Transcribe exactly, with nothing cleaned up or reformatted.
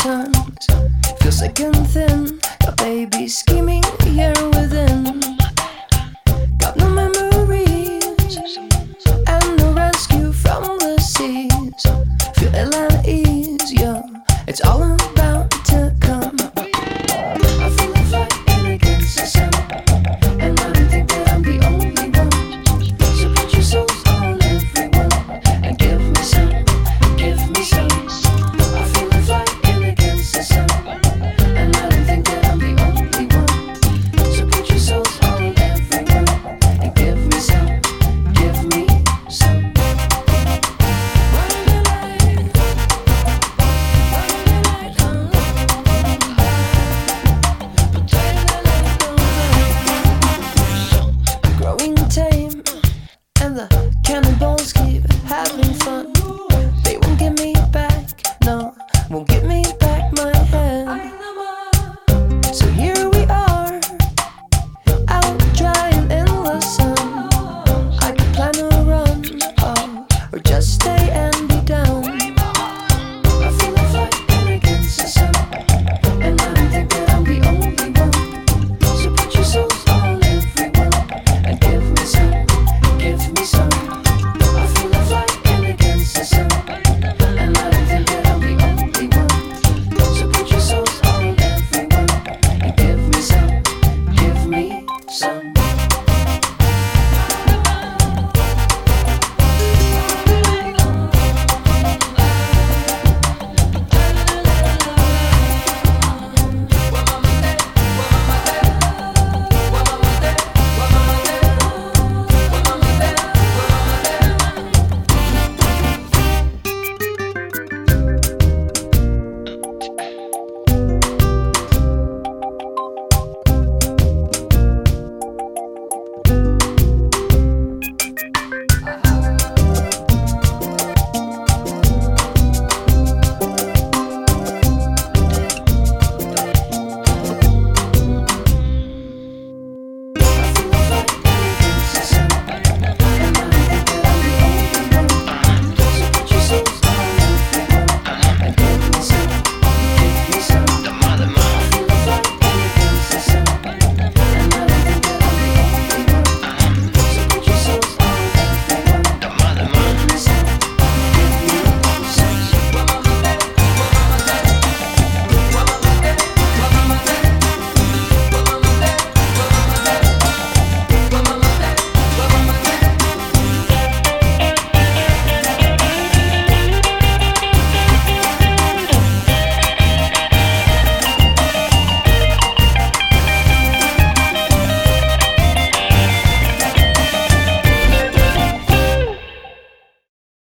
tongues. Feel sick and thin, got baby scheming here within. Got no memories and no rescue from the seas. Feel ill at ease, yeah, it's all about to come. I feel the fighting against the sun, and I don't think that I'm the only one. So put your souls on everyone and give me some, give me some. I feel the fighting against the sun, and I don't think that I'm the only one. So put your souls on everyone and give me some, give me some. Growing tame, and the